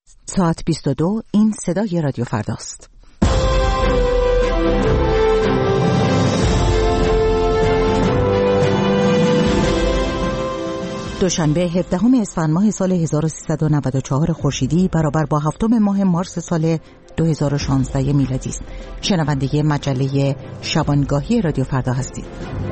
ساعت 22 این صدای رادیو فرداست. دوشنبه 17 اسفند ماه سال 1394 خورشیدی برابر با 7 ماه مارس سال 2016 میلادی است. شنونده مجله شبانگاهی رادیو فردا هستید.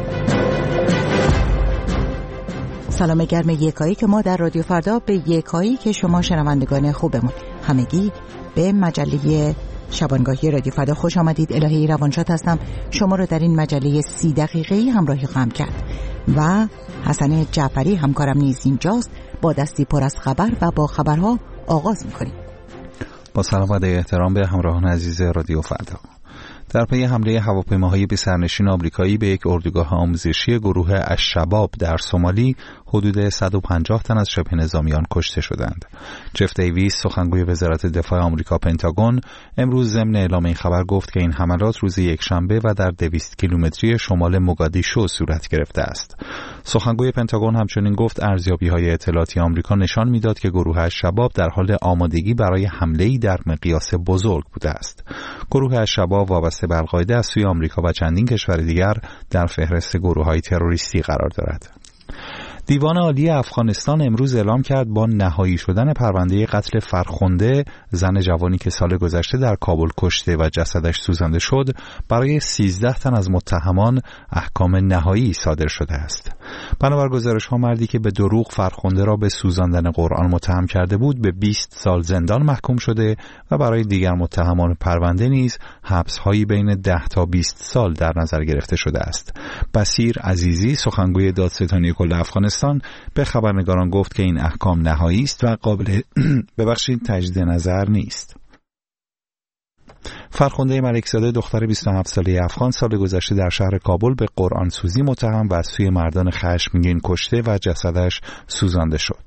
سلام گرم یکایی که ما در رادیو فردا به یکایی که شما شنوندگان خوبمون همگی به مجله شبانگاهی رادیو فردا خوش آمدید. الهی روانشاد هستم، شما رو در این مجله 30 دقیقه‌ای همراهی خواهم کرد و حسن جعفری همکارم نیز اینجاست. با دستی پر از خبر و با خبرها آغاز می‌کنیم. با سلام و احترام به همراهان عزیز رادیو فردا. در پی حمله هواپیماهای بی سرنشین آمریکایی به یک اردوگاه آموزشی گروه الشباب در سومالی حدود 150 تن از شبه نظامیان کشته شدند. جف دیویس سخنگوی وزارت دفاع آمریکا پنتاگون امروز ضمن اعلام این خبر گفت که این حملات روز یکشنبه و در 200 کیلومتری شمال موگادیشو صورت گرفته است. سخنگوی پنتاگون همچنین گفت ارزیابی‌های اطلاعاتی آمریکا نشان می‌داد که گروه الشباب در حال آمادگی برای حمله‌ای در مقیاس بزرگ بوده است. گروه الشباب وابسته به القاعده از سوی آمریکا و چندین کشور دیگر در فهرست گروه‌های تروریستی قرار دارد. دیوان عالی افغانستان امروز اعلام کرد با نهایی شدن پرونده قتل فرخنده، زن جوانی که سال گذشته در کابل کشته و جسدش سوزانده شد، برای 13 تن از متهمان احکام نهایی صادر شده است. بنابر گزارش‌ها مردی که به دروغ فرخنده را به سوزاندن قرآن متهم کرده بود به 20 سال زندان محکوم شده و برای دیگر متهمان پرونده نیز حبس‌هایی بین 10 تا 20 سال در نظر گرفته شده است. بصیر عزیزی سخنگوی دادستانی کل افغانستان به خبرنگاران گفت که این احکام نهایی است و قابل تجدید نظر نیست. فرخنده ملکزاده دختر 27 ساله افغان سال گذشته در شهر کابل به قرآن سوزی متهم و از سوی مردان خشمگین کشته و جسدش سوزانده شد.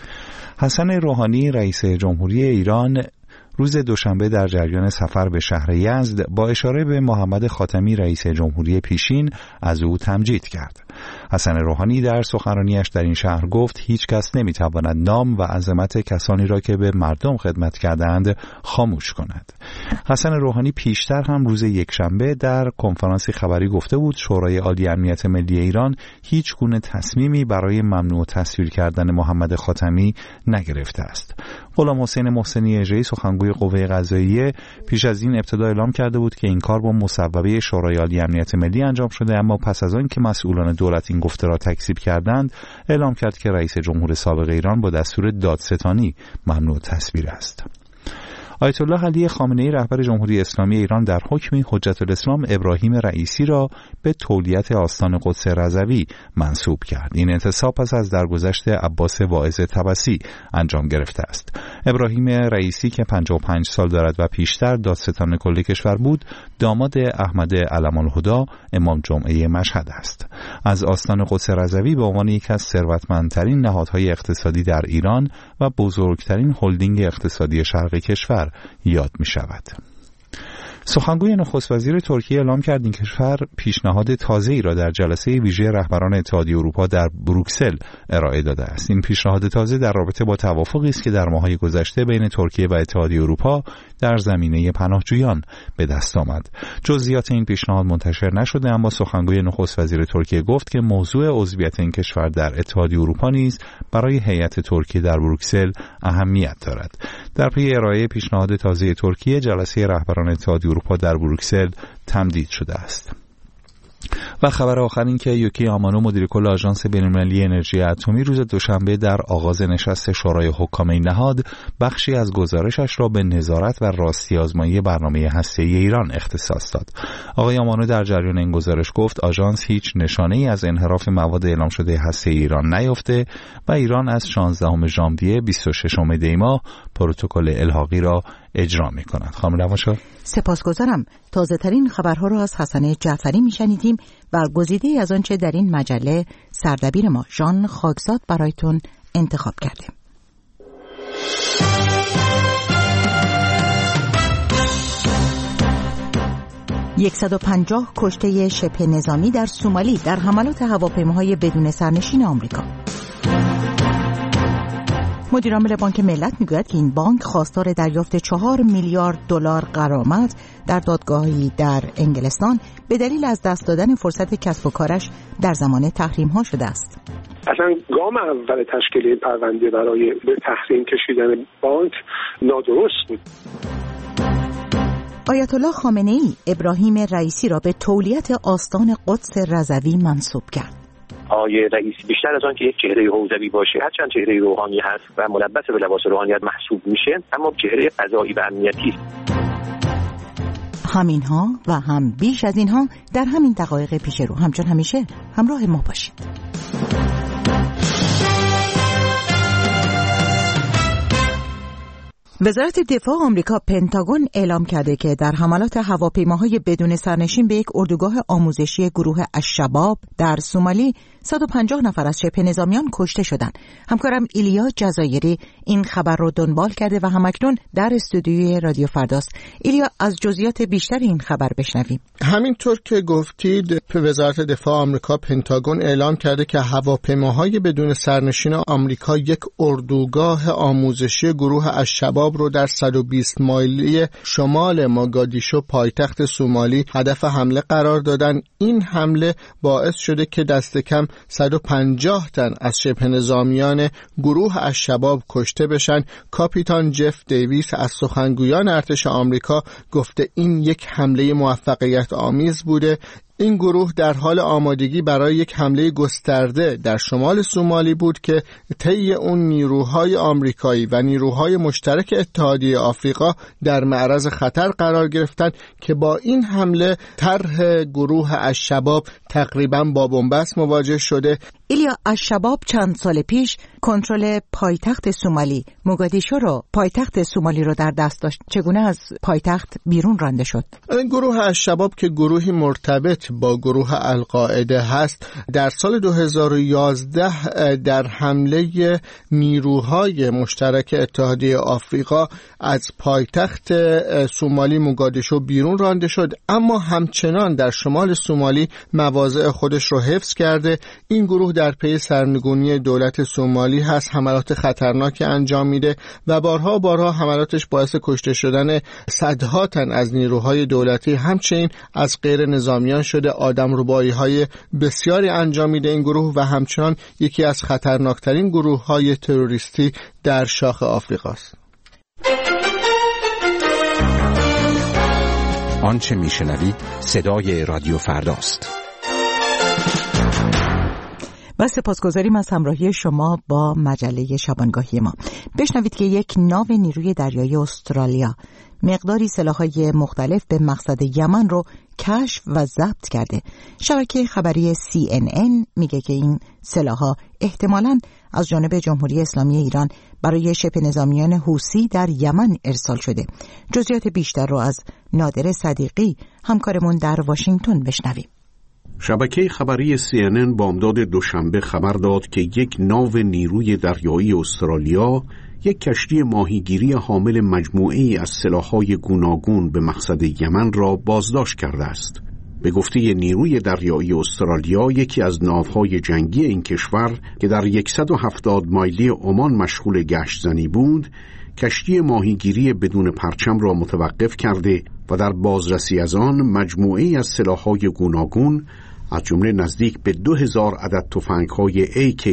حسن روحانی رئیس جمهوری ایران روز دوشنبه در جریان سفر به شهر یزد با اشاره به محمد خاتمی رئیس جمهوری پیشین از او تمجید کرد. حسن روحانی در سخنرانیش در این شهر گفت هیچ کس نمیتواند نام و عظمت کسانی را که به مردم خدمت کردند خاموش کند. حسن روحانی پیشتر هم روز یکشنبه در کنفرانسی خبری گفته بود شورای عالی امنیت ملی ایران هیچ گونه تصمیمی برای ممنوع تصویر کردن محمد خاتمی نگرفته است. غلام حسین محسنی اژه‌ای سخنگوی قوه قضاییه پیش از این ابتدا اعلام کرده بود که این کار با مصوبه شورای عالی امنیت ملی انجام شده، اما پس از آن که مسئولان دولت این گفته را تکذیب کردند اعلام کرد که رئیس جمهور سابق ایران با دستور دادستانی ممنوع تصویر است. آیت الله علی خامنه‌ای رهبر جمهوری اسلامی ایران در حکمی حجت الاسلام ابراهیم رئیسی را به تولیت آستان قدس رضوی منصوب کرد. این انتصاب پس از درگذشت عباس واعظ طبسی انجام گرفته است. ابراهیم رئیسی که 55 سال دارد و پیشتر دادستان کل کشور بود، داماد احمد علم الهدی امام جمعه مشهد است. از آستان قدس رضوی به عنوان یکی از ثروتمندترین نهادهای اقتصادی در ایران و بزرگترین هلدینگ اقتصادی شرق کشور یاد می شود. سخنگوی نخست وزیر ترکیه اعلام کرد این کشور پیشنهاد تازه‌ای را در جلسه ویژه رهبران اتحادیه اروپا در بروکسل ارائه داده است. این پیشنهاد تازه در رابطه با توافقی است که در ماه‌های گذشته بین ترکیه و اتحادیه اروپا در زمینه پناهجویان به دست آمد. جزئیات این پیشنهاد منتشر نشده، اما سخنگوی نخست وزیر ترکیه گفت که موضوع عضویت این کشور در اتحادیه اروپا نیز برای هیئت ترکیه در بروکسل اهمیت دارد. در پی ارائه پیشنهاد تازه ترکیه، جلسه رهبران اتحادیه اروپا در بروکسل تمدید شده است. و خبر آخر این که یوکی آمانو مدیر کل آژانس بین‌المللی انرژی اتمی روز دوشنبه در آغاز نشست شورای حکام این نهاد بخشی از گزارشش را به نظارت و راستی آزمایی برنامه هسته‌ای ایران اختصاص داد. آقای آمانو در جریان این گزارش گفت آژانس هیچ نشانه‌ای از انحراف مواد اعلام شده هسته‌ای ایران نیافته و ایران از 16 ژانویه 26 دی ماه پروتکل الحاقی را اجرا می‌کند. خانم روانشاد، سپاسگزارم. تازه ترین خبرها را از حسن جعفری میشنیدیم و گزیده‌ای از آنچه در این مجله سردبیر ما ژان خاکزاد برایتون انتخاب کردیم. 150 کشته شبه نظامی در سومالی در حملات هواپیماهای بدون سرنشین آمریکا. مدیرعامل بانک ملت میگوید که این بانک خواستار دریافت 4 میلیارد دلار غرامت در دادگاهی در انگلستان به دلیل از دست دادن فرصت کسب و کارش در زمان تحریم‌ها شده است. اصلا گام اول تشکیل این پرونده برای به تحریم کشیدن بانک نادرست بود. آیت الله خامنه‌ای ابراهیم رئیسی را به تولیت آستان قدس رضوی منصوب کرد. آقای رئیسی بیشتر از آن که یک چهره حوزوی باشه، هرچند چهره روحانی هست و ملبس به لباس روحانیت محسوب میشه، اما چهره قضایی و امنیتی است. همینها و هم بیش از اینها در همین دقایق پیش رو. همچون همیشه همراه ما باشید. وزارت دفاع آمریکا پنتاگون اعلام کرده که در حملات هواپیماهای بدون سرنشین به یک اردوگاه آموزشی گروه الشباب در سومالی 150 نفر از شبه نظامیان کشته شدند. همکارم ایلیا جزایری این خبر رو دنبال کرده و همکنون در استودیوی رادیو فرداست. ایلیا، از جزئیات بیشتر این خبر بشنویم. همینطور که گفتید، وزارت دفاع آمریکا پنتاگون اعلام کرده که هواپیماهای بدون سرنشین آمریکا یک اردوگاه آموزشی گروه الشباب رو در 120 مایلی شمال موگادیشو پایتخت سومالی هدف حمله قرار دادن. این حمله باعث شده که دست کم 150 تن از شبه نظامیان گروه الشباب کشته بشن. کاپیتان جف دیویس از سخنگویان ارتش آمریکا گفته این یک حمله موفقیت آمیز بوده. این گروه در حال آمادگی برای یک حمله گسترده در شمال سومالی بود که طی اون نیروهای آمریکایی و نیروهای مشترک اتحادیه آفریقا در معرض خطر قرار گرفتند که با این حمله طرح گروه الشباب تقریبا با بنبست مواجه شده. ایلیا، الشباب چند سال پیش کنترل پایتخت سومالی موگادیشو رو در دست داشت. چگونه از پایتخت بیرون رانده شد؟ این گروه الشباب که گروهی مرتبط با گروه القاعده هست، در سال 2011 در حمله نیروهای مشترک اتحادیه آفریقا از پایتخت سومالی موگادیشو بیرون رانده شد، اما همچنان در شمال سومالی مواضع خودش رو حفظ کرده. این گروه در پی سرنگونی دولت سومالی هست، حملات خطرناکی انجام میده و بارها حملاتش باعث کشته شدن صدها تن از نیروهای دولتی، همچنین از غیر نظامیان شده. آدمربایی‌های بسیاری انجام میده این گروه و همچنان یکی از خطرناکترین گروه‌های تروریستی در شاخ آفریقاست. آنچه میشنوید صدای رادیو فرداست. و سپاسگزاریم از همراهی شما با مجله شبانگاهی ما. بشنوید که یک ناو نیروی دریایی استرالیا مقداری سلاح‌های مختلف به مقصد یمن رو کشف و ضبط کرده. شبکه خبری CNN میگه که این سلاح‌ها احتمالاً از جانب جمهوری اسلامی ایران برای شبه نظامیان حوثی در یمن ارسال شده. جزئیات بیشتر رو از نادر صدیقی همکارمون در واشنگتن بشنویم. شبکه خبری CNN بامداد دوشنبه خبر داد که یک ناو نیروی دریایی استرالیا یک کشتی ماهیگیری حامل مجموعه‌ای از سلاح‌های گوناگون به مقصد یمن را بازداشت کرده است. به گفته نیروی دریایی استرالیا، یکی از ناوهای جنگی این کشور که در 170 مایلی عمان مشغول گشت‌زنی بود، کشتی ماهیگیری بدون پرچم را متوقف کرده و در بازرسی از آن مجموعه‌ای از سلاح‌های گوناگون از جمله نزدیک به 2000 عدد تفنگ‌های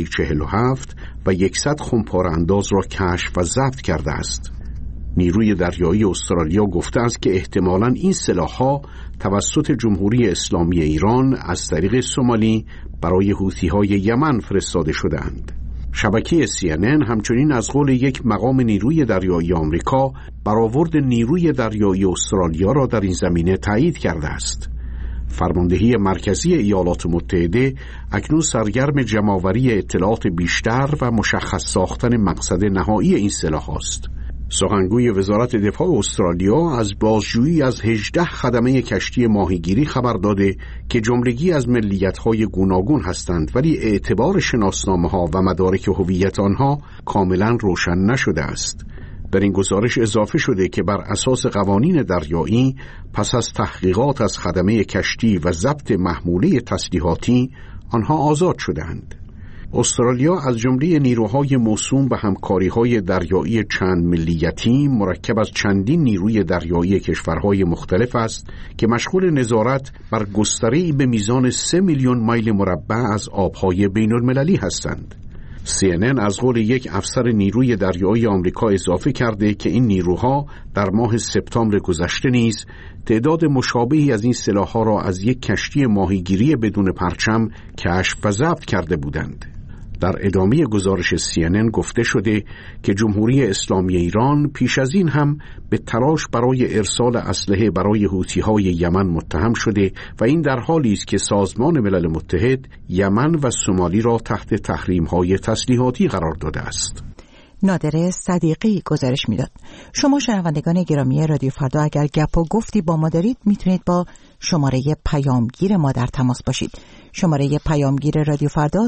AK-47 و 100 خمپاره انداز را کشف و ضبط کرده است. نیروی دریایی استرالیا گفته است که احتمالاً این سلاح‌ها توسط جمهوری اسلامی ایران از طریق سومالی برای حوثی‌های یمن فرستاده شده‌اند. شبکه CNN همچنین از قول یک مقام نیروی دریایی آمریکا برآورد نیروی دریایی استرالیا را در این زمینه تایید کرده است. فرماندهی مرکزی ایالات متحده اکنون سرگرم جمع‌آوری اطلاعات بیشتر و مشخص ساختن مقصد نهایی این سلاح است. سخنگوی وزارت دفاع استرالیا از بازجویی از 18 خدمه کشتی ماهیگیری خبر داده که جملگی از ملیت‌های گوناگون هستند، ولی اعتبار شناسنامه‌ها و مدارک هویت آنها کاملا روشن نشده است. در این گزارش اضافه شده که بر اساس قوانین دریایی پس از تحقیقات از خدمه کشتی و ضبط محموله تسلیحاتی آنها آزاد شدند. استرالیا از جمله نیروهای موسوم به همکاری‌های دریایی چند ملیتی مرکب از چندین نیروی دریایی کشورهای مختلف است که مشغول نظارت بر گستره‌ای به میزان 3 میلیون میل مربع از آبهای بین‌المللی هستند. CNN از قول یک افسر نیروی دریایی آمریکا اضافه کرده که این نیروها در ماه سپتامبر گذشته نیز تعداد مشابهی از این سلاح‌ها را از یک کشتی ماهیگیری بدون پرچم کشف و ضبط کرده بودند. در ادامه گزارش CNN گفته شده که جمهوری اسلامی ایران پیش از این هم به تلاش برای ارسال اسلحه برای حوثی‌های یمن متهم شده و این در حالی است که سازمان ملل متحد یمن و سومالی را تحت تحریم‌های تسلیحاتی قرار داده است. نادر صدیقی گزارش میداد. شما شنوندگان گرامی رادیو فردا اگر گپ و گفتی با ما دارید میتونید با شماره پیامگیر ما در تماس باشید. شماره پیامگیر رادیو فردا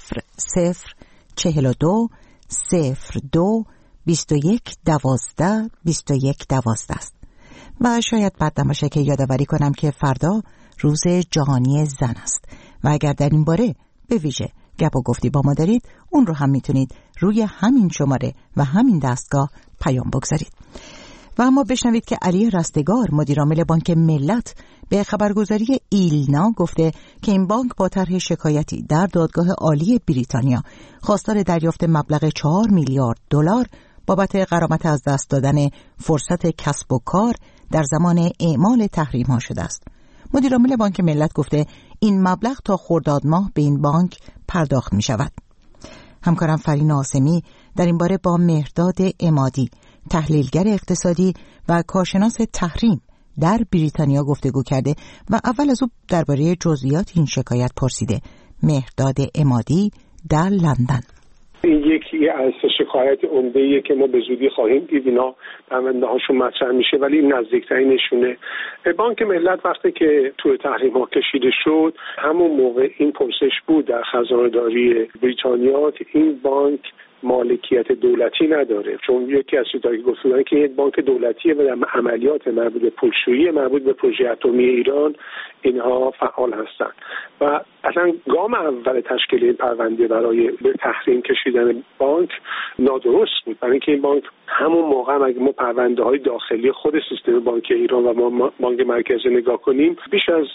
0042 02 21 12 21 12 است. و شاید بد نباشه که یادآوری کنم که فردا روز جهانی زن است و اگر در این باره به ویژه گپ و گفتی با ما دارید اون رو هم میتونید روی همین شماره و همین دستگاه پیام بگذارید. و اما بشنوید که علی رستگار مدیرعامل بانک ملت به خبرگزاری ایلنا گفته که این بانک با طرح شکایتی در دادگاه عالی بریتانیا خواستار دریافت مبلغ 4 میلیارد دلار بابت غرامت از دست دادن فرصت کسب و کار در زمان اعمال تحریم‌ها شده است. مدیرعامل بانک ملت گفته این مبلغ تا خرداد ماه به این بانک پرداخت می شود. همکارم فرین آسمی در این باره با مهرداد عمادی تحلیلگر اقتصادی و کارشناس تحریم در بریتانیا گفتگو کرده و اول از او درباره جزئیات این شکایت پرسیده. مهرداد عمادی در لندن. این یکی از شکایت عمده‌ایه که ما به زودی خواهیم دید اینا پرونده‌هاشون مطرح میشه، ولی نزدیکترین نشونه بانک ملت وقتی که توی تحریم‌ها کشیده شد همون موقع این پرسش بود در خزانه‌داری بریتانیا که این بانک مالکیت دولتی نداره، چون یکی از چیزایی که گفتن که یک بانک دولتیه و در عملیات مربوط به پولشویی مربوط به پروژه اتمی ایران اینها فعال هستند و اصلا گام اول تشکیل این پرونده برای به تحریم کشیدن بانک نادرست بود، برای اینکه این بانک همون موقع اگه ما پرونده های داخلی خود سیستم بانکی ایران و ما بانک مرکزی نگاه کنیم بیش از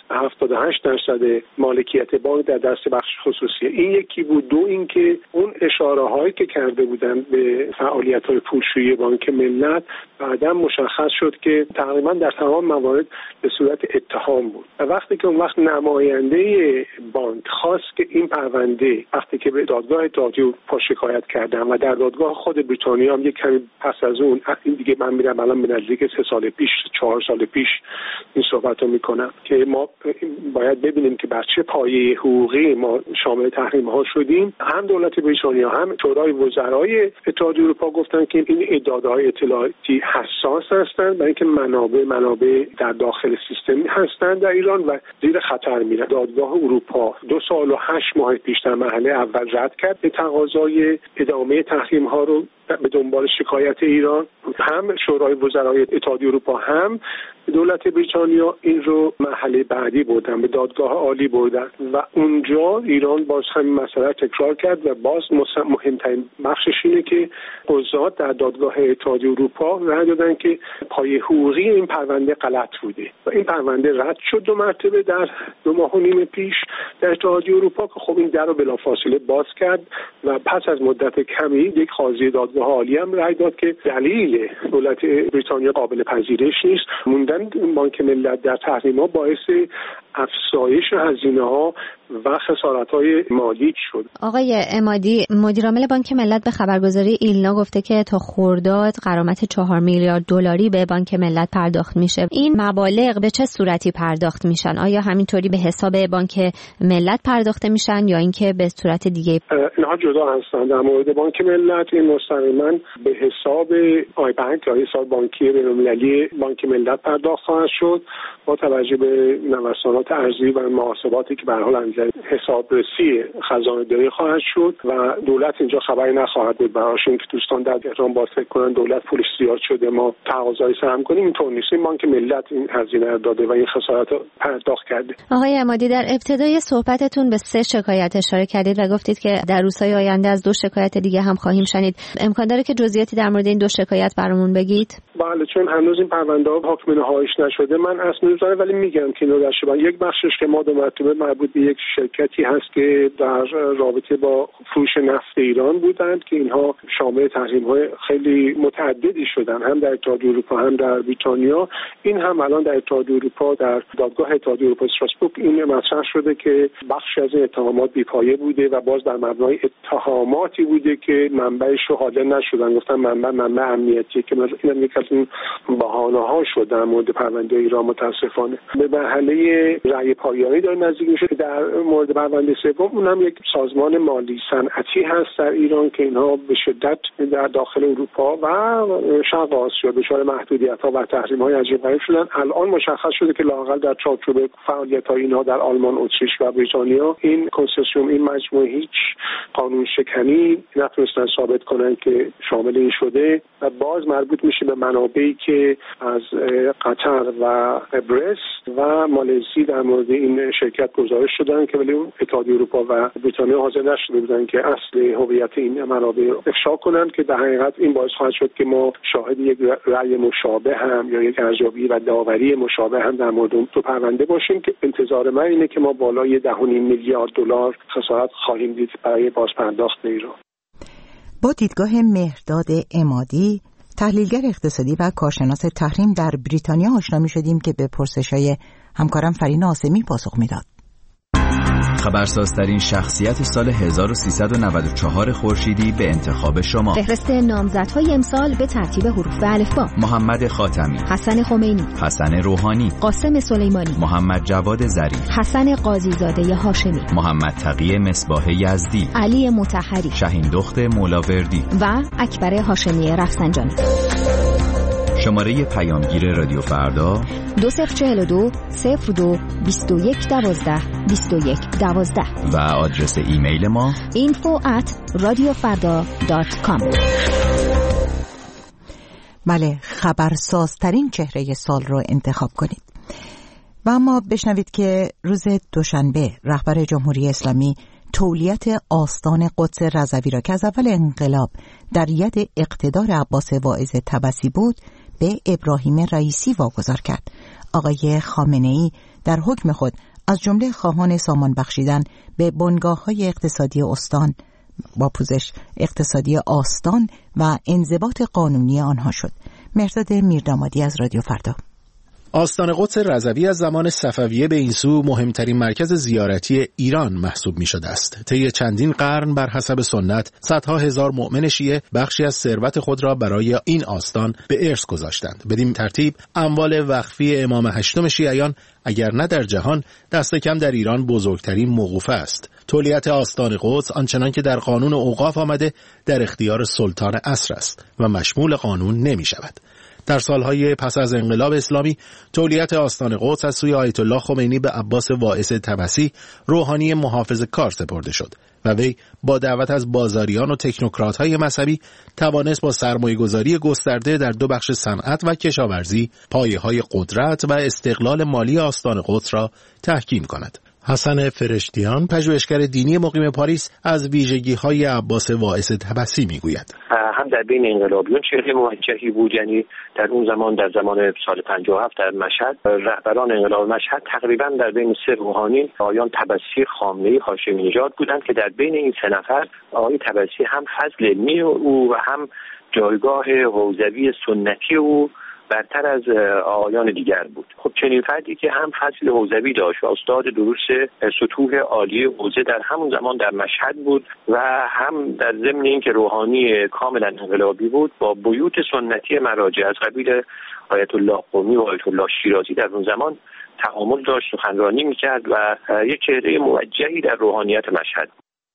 78% مالکیت بانک در دست بخش خصوصیه. این یکی بود. دو اینکه اون اشاره هایی که کرده بودن به فعالیت های پولشویی بانک ملت بعدا مشخص شد که تقریبا در تمام موارد به صورت اتهام بود و وقتی که اون وقت نماینده بانک خواست که این پرونده وقتی که به دادگاه اتحادیه اروپا شکایت کردن و در دادگاه خود بریتانیا هم یک کمی پس از اون این دیگه من میرم الان به نزدیک 3 سال پیش 4 سال پیش این صحبت رو میکنم که ما باید ببینیم که بر چه پایه حقوقی ما شامل تحریم ها شدیم. هم دولت بریتانیا هم شورای وزرای اتحادیه اروپا گفتن که این ادعاهای اطلاعاتی حساس هستند برای اینکه منابع در داخل سیستم هستند در ایران و زیر خطر میره. دادگاه اروپا 2 سال و 8 ماه پیش در مرحله اول رد کرد به تقاضای ادامه تحریم ها رو به دنبال شکایت ایران. هم شورای وزرای اتحادیه اروپا هم دولت بریتانیا این رو مرحله بعدی بردن، به دادگاه عالی بردن و اونجا ایران باز همین مسئله تکرار کرد و باز مهمترین بخشش اینه که قضات در دادگاه اتحادیه اروپا رأی دادن که پایه حقوقی این پرونده غلط بوده و این پرونده رد شد 2 مرتبه در 2 ماه و نیم پیش در اتحادیه اروپا که خب این در رو بلافاصله باز کرد و پس از مدت کمی یک قاضی دادگاه عالی هم رأی داد که دلیل دولت بریتانیا قابل پذیرش نیست. موندن بانک ملت در تحریم‌ها باعث افزایش هزینه‌ها و خسارت‌های مالی شد. آقای عمادی مدیرعامل بانک ملت به خبرگزاری ایلنا گفته که تا خرداد غرامت 4 میلیارد دلاری به بانک ملت پرداخت میشه. این مبالغ به چه صورتی پرداخت میشن؟ آیا همینطوری به حساب بانک ملت پرداخته میشن یا اینکه به صورت دیگه؟ اینها جدا هستند. در مورد بانک ملت این مستقیما به حساب بانک یا حساب بانکی بین‌المللی بانک ملت پرداخت خواهد شد با توجه به نوسانات ارزی و محاسباتی که به هر حال انجام حسابرسی خزانه داری خواهد شد و دولت اینجا خبری نخواهد بود. براشون که دوستان در تهران باز فکر کنن دولت پولش زیاد شده ما تقاضای سهم کنیم، اینطور نیست. این بانک ملت این هزینه رو داده و این خسارت رو پرداخت کرده. آقای عمادی، در ابتدای صحبتتون به 3 شکایت اشاره کردید و گفتید که در روزهای آینده از 2 شکایت دیگه هم خواهیم شنید. امکان داره که جزئیاتی در مورد این 2 شکایت برامون بگید؟ بله، چون هنوز این پرونده‌ها حکم نهاییش نشده من اسم نمی‌ذارم، ولی میگم که اینو در شبان یک بخشش که ما 2 مرتبه مربوط به یک شرکتی هست که در رابطه با فروش نفت ایران بودند که اینها شامل تحریم‌های خیلی متعددی شدن، هم در اتحادیه اروپا هم در بریتانیا. این هم الان در اتحادیه اروپا در دادگاه اتحادیه اروپا استراسبورگ این مطرح شده که بخشی از این اتهامات بی‌پایه بوده و باز در مبنای اتهاماتی بوده که منبعش رو حاضر نشدن، گفتن منبع امنیتیه که این یک از این بهانه‌ها شد در مورد پرونده ایران. متاسفانه به مرحله رأی پایانی داره نزدیک میشه. در مورد پرونده سوم اونم یک سازمان مالی صنعتی هست در ایران که اینها به شدت در داخل اروپا و شرق آسیا دچار محدودیت‌ها و تحریم‌های عجیب غریب شدن. الان مشخص شده که لااقل در چارچوب فعالیت‌های اینها در آلمان، اتریش و بریتانیا این کنسورسیوم، این مجموعه هیچ قانون شکنی نتونستن ثابت کنن که شامل این شده و باز مربوط میشه به منابعی که از قطر و قبرس و مالزی در مورد این شرکت گزارش شدن که ولی اتحادیه اروپا و بریتانیا حاضر نشده بودن که اصل هویت این منابع رو افشا کنند که در حقیقت این باعث خواهد شد که ما شاهد یک رأی مشابه هم یا یک ارزیابی و داوری مشابه هم در مورد اون 2 پرونده باشیم که انتظار من اینه که ما بالای 10.5 میلیارد دلار خسارت خواهیم دید برای بازپرداخت ایران. با دیدگاه مهرداد عمادی، تحلیلگر اقتصادی و کارشناس تحریم در بریتانیا آشنا می‌شدیم که به پرسش‌های همکارم فرین آسمی پاسخ میداد. خبرسازترین شخصیت سال 1394 خورشیدی به انتخاب شما. فهرست نامزدهای امسال به ترتیب حروف الفبا: محمد خاتمی، حسن خمینی، حسن روحانی، قاسم سلیمانی، محمد جواد ظریف، حسن قاضیزاده هاشمی، محمد تقی مصباح یزدی، علی مطهری، شهین دخت مولاوردی و اکبر هاشمی رفسنجانی. شماره پیامگیر رادیو فردا 2042 02 21 12 21 12 و آدرس ایمیل ما info@radiofarda.com. بله، خبرسازترین چهره سال رو انتخاب کنید. و اما بشنوید که روز دوشنبه رهبر جمهوری اسلامی تولیت آستان قدس رضوی را که از اول انقلاب در ید اقتدار عباس واعظ طبسی بود به ابراهیم رئیسی واگذار کرد. آقای خامنه‌ای در حکم خود از جمله خواهان سامان بخشیدن به بنگاه‌های اقتصادی استان با پوزش اقتصادی آستان و انضباط قانونی آنها شد. مهرداد میردامادی از رادیو فردا. آستان قدس رضوی از زمان صفویه به این سو مهمترین مرکز زیارتی ایران محسوب می شده است. طی چندین قرن بر حسب سنت صدها هزار مؤمن شیعه بخشی از ثروت خود را برای این آستان به ارث گذاشتند. بدین ترتیب اموال وقفی امام هشتم شیعیان اگر نه در جهان دست کم در ایران بزرگترین موقوفه است. تولیت آستان قدس آنچنان که در قانون اوقاف آمده در اختیار سلطان عصر است و مشمول قانون نمی شود. در سالهای پس از انقلاب اسلامی تولیت آستان قدس از سوی آیت الله خمینی به عباس واعظ طبسی روحانی محافظ کار سپرده شد و وی با دعوت از بازاریان و تکنوکرات‌های مذهبی توانست با سرمایه‌گذاری گسترده در 2 بخش صنعت و کشاورزی پایه‌های قدرت و استقلال مالی آستان قدس را تحکیم کند. حسن فرشتیان، پژوهشگر دینی مقیم پاریس، از ویژگی‌های عباس واعظ طبسی می‌گوید. هم در بین انقلابیون چهره موجهی بود، یعنی در اون زمان در زمان سال 57 در مشهد رهبران انقلاب مشهد تقریبا در بین 3 روحانی آقایان طبسی، خامنه‌ای، هاشمی نژاد بودند که در بین این 3 نفر آقای طبسی هم فضل علمی او و هم جایگاه حوزوی سنتی او برتر از آقایان دیگر بود. خب چنین فردی که هم فضل حوزوی داشت و استاد دروس سطوح عالی حوزه در همون زمان در مشهد بود و هم در ضمن اینکه روحانی کاملا انقلابی بود با بیوت سنتی مراجع از قبیل آیت الله قمی و آیت الله شیرازی در اون زمان تعامل داشت، سخنرانی میکرد و یک چهره موجهی در روحانیت مشهد.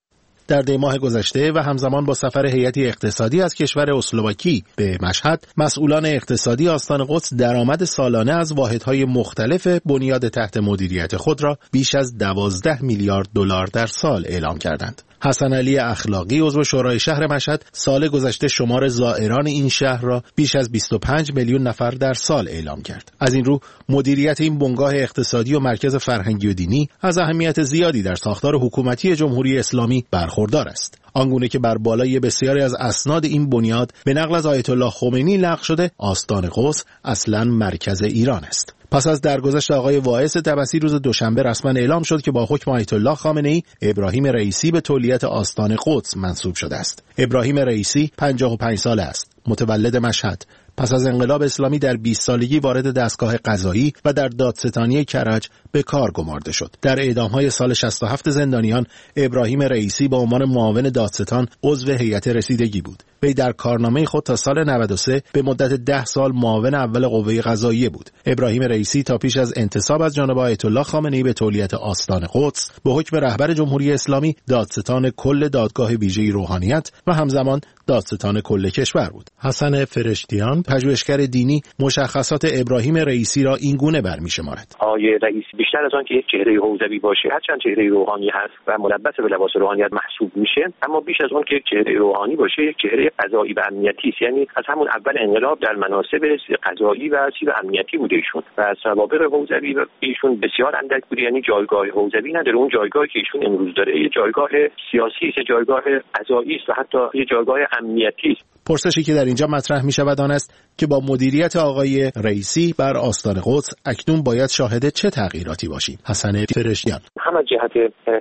در دی ماه گذشته و همزمان با سفر هیئتی اقتصادی از کشور اسلواکی به مشهد، مسئولان اقتصادی آستان قدس درآمد سالانه از واحدهای مختلف بنیاد تحت مدیریت خود را بیش از 12 میلیارد دلار در سال اعلام کردند. حسن علی اخلاقی عضو شورای شهر مشهد سال گذشته شمار زائران این شهر را بیش از 25 میلیون نفر در سال اعلام کرد. از این رو مدیریت این بنگاه اقتصادی و مرکز فرهنگی و دینی از اهمیت زیادی در ساختار حکومتی جمهوری اسلامی برخوردار است. آنگونه که بر بالای بسیاری از اسناد این بنیاد به نقل از آیت الله خمینی نقل شده، آستان قدس اصلاً مرکز ایران است. پس از درگذشت آقای واعظ طبسی روز دوشنبه رسما اعلام شد که با حکم آیت الله خامنه‌ای ابراهیم رئیسی به تولیت آستان قدس منصوب شده است. ابراهیم رئیسی 55 ساله است، متولد مشهد. پس از انقلاب اسلامی در 20 سالگی وارد دستگاه قضایی و در دادستانی کرج به کار گمارده شد. در اعدام‌های سال 67 زندانیان، ابراهیم رئیسی به عنوان معاون دادستان عضو هیئت رسیدگی بود. وی در کارنامه خود تا سال 93 به مدت 10 سال معاون اول قوه قضاییه بود. ابراهیم رئیسی تا پیش از انتصاب از جانب آیت الله خامنه‌ای به تولیت آستان قدس به حکم رهبر جمهوری اسلامی دادستان کل دادگاه ویژه روحانیت و همزمان دادستان کل کشور بود. حسن فرشتیان، پژوهشگر دینی، مشخصات ابراهیم رئیسی را این گونه برمی‌شمارد. آقای رئیسی بیشتر از آن که یک چهره حوزوی باشه، هرچند چهره روحانی هست و ملبس به لباس روحانیت محسوب میشه، اما بیش از آن که یک چهره روحانی باشه، یک چهره قضایی و امنیتی است. یعنی از همون اول انقلاب در مناصب قضایی و سیب امنیتی بوده ایشون و از سوابق حوزوی ایشون بسیار اندک بوده. یعنی جایگاه حوزوی نداره. اون جایگاهی که ایشون امروز داره یه جایگاه سیاسی است، جایگاه قضایی است و حتی یه جایگاه امنیتی است. پرسشی که در اینجا مطرح می شود آن است که با مدیریت آقای رئیسی بر آستان قدس اکنون باید شاهد چه تغییراتی باشیم؟ حسن فرشتیان: هم از جهت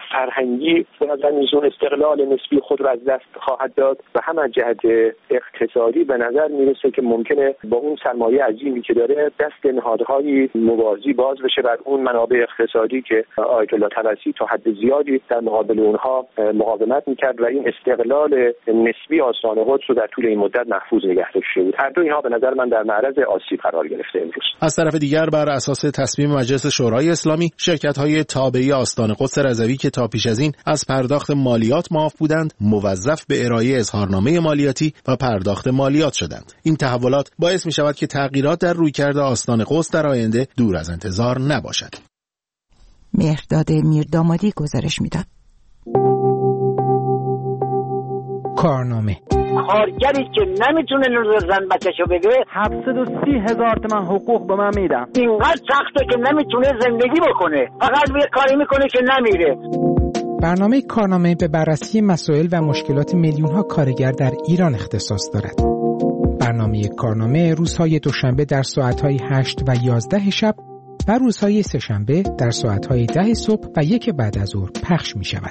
فرهنگی به نظر میزون استقلال نسبی خود را از دست خواهد داد و هم از جهت اقتصادی به نظر میرسه که ممکنه با اون سرمایه عظیمی که داره دست نهادهای موازی باز بشه بر اون منابع اقتصادی که آیت الله طبسی تا حد زیادی در مقابل اونها مقاومت میکرد و این استقلال نسبی آستان قدس رو در طول این مدت محفوظ نگه داشته بود. هر دو اینها به نظر من در معرض آسیب قرار گرفته امروز. از طرف دیگر بر اساس تصمیم مجلس شورای اسلامی، شرکت‌های تابعه آستان قدس رضوی که تا پیش از این از پرداخت مالیات معاف بودند، موظف به ارائه اظهارنامه مالیاتی و پرداخت مالیات شدند. این تحولات باعث می‌شود که تغییرات در رویکرد آستان قدس در آینده دور از انتظار نباشد. مهرداد میردامادی گزارش میداد. کارنامه: کارگری که نمیتونه زن بچه‌شو بگه 730,000 تومان حقوق به من میدم. اینقدر سخته که نمیتونه زندگی بکنه، فقط یه کاری میکنه که نمیره. برنامه کارنامه به بررسی مسائل و مشکلات میلیون‌ها کارگر در ایران اختصاص دارد. برنامه کارنامه روزهای دوشنبه در ساعت‌های 8 و 11 شب و روزهای سه‌شنبه در ساعت‌های 10 صبح و 1 بعد از ظهر پخش می‌شود.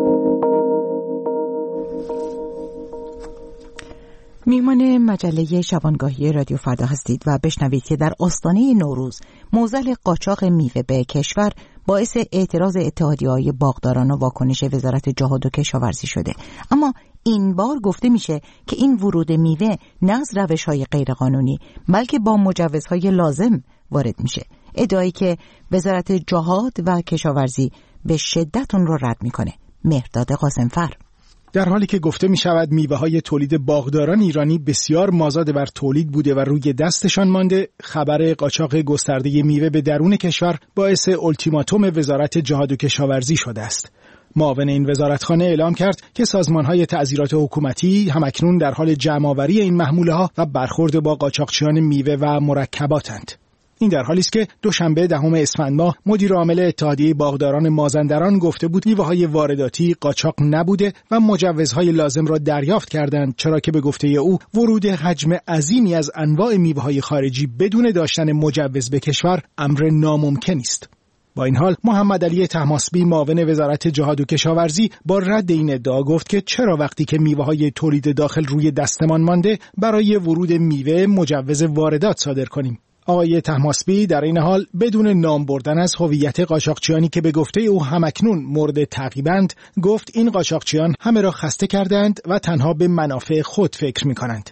میهمان مجله شبانگاهی رادیو فردا هستید و بشنوید که در آستانه نوروز معضل قاچاق میوه به کشور باعث اعتراض اتحادیه‌های باغداران و واکنش وزارت جهاد و کشاورزی شده. اما این بار گفته میشه که این ورود میوه نه از روش‌های غیرقانونی بلکه با مجوزهای لازم وارد میشه. ادعایی که وزارت جهاد و کشاورزی به شدت اون رو رد میکنه. مهرداد قاسمفر: در حالی که گفته می شود میوه‌های تولید باغداران ایرانی بسیار مازاد بر تولید بوده و روی دستشان مانده، خبر قاچاق گسترده میوه به درون کشور باعث التیماتوم وزارت جهاد و کشاورزی شده است. معاون این وزارتخانه اعلام کرد که سازمان‌های تعزیرات حکومتی همکنون در حال جمع‌آوری این محموله‌ها و برخورد با قاچاقچیان میوه و مرکباتند. این در حالی است که دوشنبه 10 اسفند ماه مدیر عامل اتحادیه باغداران مازندران گفته بود میوه‌های وارداتی قاچاق نبوده و مجوزهای لازم را دریافت کردند، چرا که به گفته او ورود حجم عظیمی از انواع میوه‌های خارجی بدون داشتن مجوز به کشور امر ناممکن است. با این حال محمد علی طهماسبی معاون وزارت جهاد و کشاورزی با رد این ادعا گفت که چرا وقتی که میوه‌های تولید داخل روی دستمان مانده برای ورود میوه مجوز واردات صادر کنیم. آقای طهماسبی در این حال بدون نام بردن از هویت قاچاقچیانی که به گفته او همکنون مورد تعقیبند، گفت این قاچاقچیان همه را خسته کردند و تنها به منافع خود فکر می‌کنند.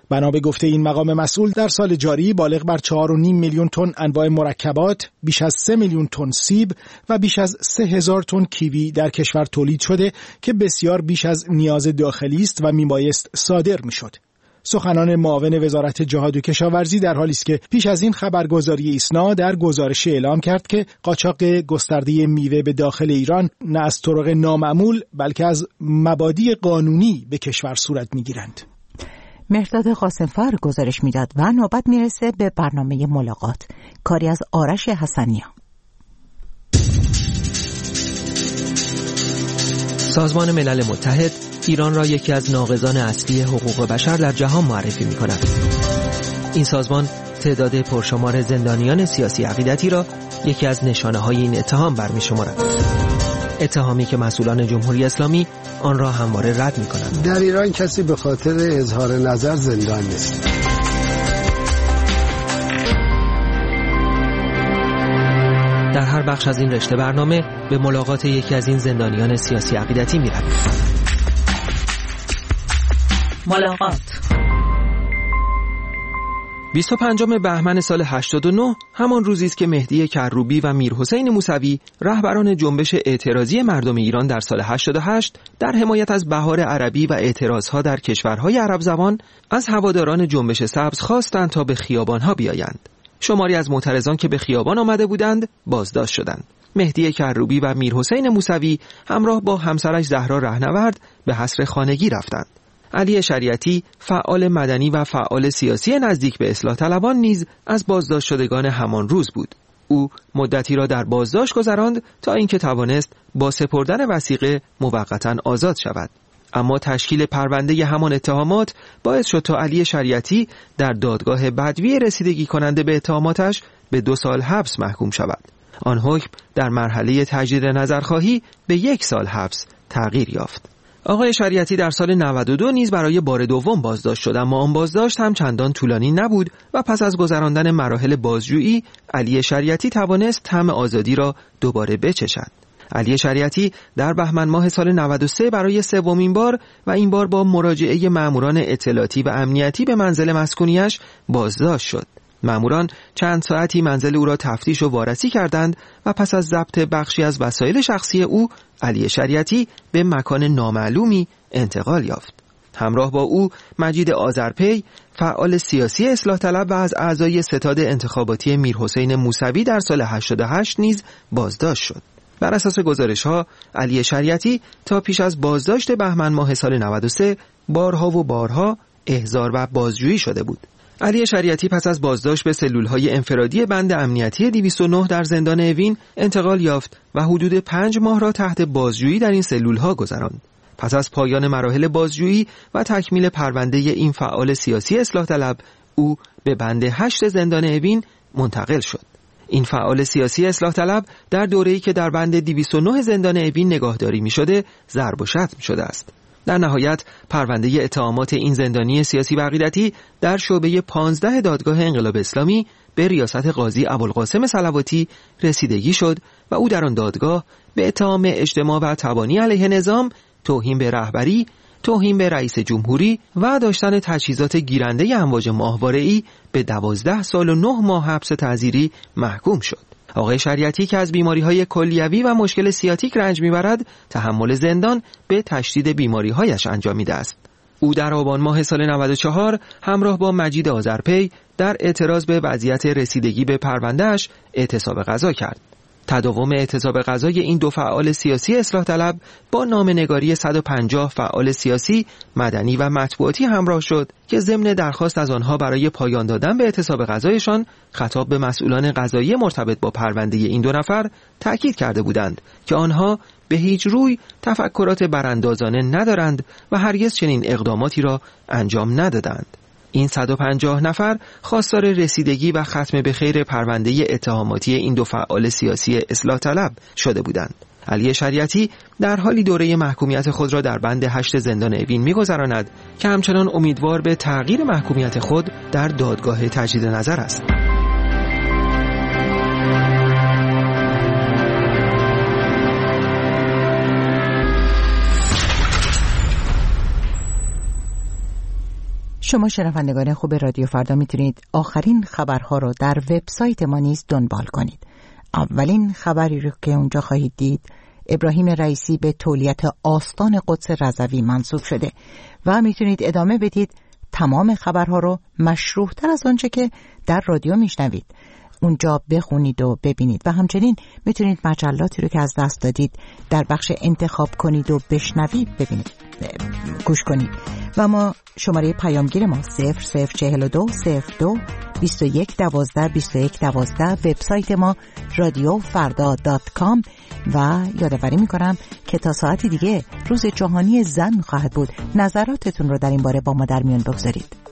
بنا به گفته این مقام مسئول در سال جاری بالغ بر 4.5 میلیون تن انواع مرکبات، بیش از 3 میلیون تن سیب و بیش از 3,000 تن کیوی در کشور تولید شده که بسیار بیش از نیاز داخلی است و میبایست صادر میشد. سخنان معاون وزارت جهاد و کشاورزی در حالی است که پیش از این خبرگزاری ایسنا در گزارش اعلام کرد که قاچاق گسترده میوه به داخل ایران نه از طرق نامعمول بلکه از مبادی قانونی به کشور صورت میگیرند. مهرداد قاسمفر گزارش میداد و نوبت میرسه به برنامه ملاقات، کاری از آرش حسنیا. سازمان ملل متحد ایران را یکی از ناقضان اصلی حقوق بشر در جهان معرفی می‌کند. این سازمان تعداد پرشمار زندانیان سیاسی عقیدتی را یکی از نشانه‌های این اتهام برمی‌شمارد. اتهامی که مسئولان جمهوری اسلامی آن را همواره رد می‌کنند. در ایران کسی به خاطر اظهار نظر زندان نیست. در هر بخش از این رشته برنامه به ملاقات یکی از این زندانیان سیاسی عقیدتی می‌رویم. ملاقات 25 بهمن سال 89 همان روزی است که مهدی کروبی و میرحسین موسوی رهبران جنبش اعتراضی مردم ایران در سال 88 در حمایت از بهار عربی و اعتراضها در کشورهای عرب زبان از هواداران جنبش سبز خواستند تا به خیابانها بیایند. شماری از معترضان که به خیابان آمده بودند بازداشت شدند. مهدی کروبی و میرحسین موسوی همراه با همسرش زهرا رهنورد به حصر خانگی رفتند. علی شریعتی فعال مدنی و فعال سیاسی نزدیک به اصلاح طلبان نیز از بازداشت شدگان همان روز بود. او مدتی را در بازداشت گذراند تا اینکه توانست با سپردن وثیقه موقتا آزاد شود. اما تشکیل پرونده همان اتهامات باعث شد تا علی شریعتی در دادگاه بدوی رسیدگی کننده به اتهاماتش به 2 سال حبس محکوم شود. آن حکم در مرحله تجدید نظرخواهی به 1 سال حبس تغییر یافت. آقای شریعتی در سال 92 نیز برای بار دوم بازداشت شد، اما آن بازداشت هم چندان طولانی نبود و پس از گذراندن مراحل بازجویی علی شریعتی توانست طعم آزادی را دوباره بچشد. علی شریعتی در بهمن ماه سال 93 برای 3مین بار و این بار با مراجعه ماموران اطلاعاتی و امنیتی به منزل مسکونیش بازداشت شد. ماموران چند ساعتی منزل او را تفتیش و وارسی کردند و پس از ضبط بخشی از وسایل شخصی او، علی شریعتی به مکان نامعلومی انتقال یافت. همراه با او مجید آذرپی، فعال سیاسی اصلاح طلب و از اعضای ستاد انتخاباتی میرحسین موسوی در سال 88 نیز بازداشت شد. بر اساس گزارش‌ها علی شریعتی تا پیش از بازداشت بهمن ماه سال 93 بارها و بارها احضار و بازجویی شده بود. علی شریعتی پس از بازداشت به سلول‌های انفرادی بند امنیتی 209 در زندان اوین انتقال یافت و حدود 5 ماه را تحت بازجویی در این سلول‌ها گذراند. پس از پایان مراحل بازجویی و تکمیل پرونده این فعال سیاسی اصلاح طلب، او به بند 8 زندان اوین منتقل شد. این فعال سیاسی اصلاح طلب در دوره‌ای که در بند 209 زندان اوین نگاهداری می‌شده، ضرب و شتم شده است. در نهایت پرونده اتهامات این زندانی سیاسی و عقیدتی در شعبه 15 دادگاه انقلاب اسلامی به ریاست قاضی ابوالقاسم صلواتی رسیدگی شد و او در آن دادگاه به اتهام اجتماع و تبانی علیه نظام، توهین به رهبری، توهین به رئیس جمهوری و داشتن تجهیزات گیرنده امواج ماهواره‌ای به 12 سال و 9 ماه حبس تعزیری محکوم شد. آقای شریعتی که از بیماری‌های کلیوی و مشکل سیاتیک رنج می‌برد، تحمل زندان به تشدید بیماری‌هایش انجامیده است. او در آبان ماه سال 94 همراه با مجید آذرپی در اعتراض به وضعیت رسیدگی به پرونده‌اش اعتصاب غذا کرد. تداوم اعتصاب غذای این دو فعال سیاسی اصلاح طلب با نامه‌نگاری 150 فعال سیاسی، مدنی و مطبوعاتی همراه شد که ضمن درخواست از آنها برای پایان دادن به اعتصاب غذایشان خطاب به مسئولان قضایی مرتبط با پرونده این 2 نفر تأکید کرده بودند که آنها به هیچ روی تفکرات براندازانه ندارند و هرگز چنین اقداماتی را انجام ندادند. این 150 نفر خواستار رسیدگی و ختم به خیر پرونده اتهاماتی این 2 فعال سیاسی اصلاح طلب شده بودند. علی شریعتی در حالی دوره محکومیت خود را در بند 8 زندان اوین می‌گذراند که همچنان امیدوار به تغییر محکومیت خود در دادگاه تجدید نظر است. شما شنوندگان خوب رادیو فردا میتونید آخرین خبرها رو در وبسایت ما نیز دنبال کنید. اولین خبری رو که اونجا خواهید دید، ابراهیم رئیسی به تولیت آستان قدس رضوی منصوب شده و میتونید ادامه بدید تمام خبرها رو مشروح‌تر از آنچه که در رادیو میشنوید اونجا بخونید و ببینید و همچنین میتونید مجلاتی رو که از دست دادید در بخش انتخاب کنید و بشنوید ببینید گوش کنید. و ما شماره پیامگیر ما 0042 02 21 12 21 12، وبسایت ما radiofarda.com و یادآوری میکنم که تا ساعتی دیگه روز جهانی زن خواهد بود. نظراتتون رو در این باره با ما در میان بگذارید.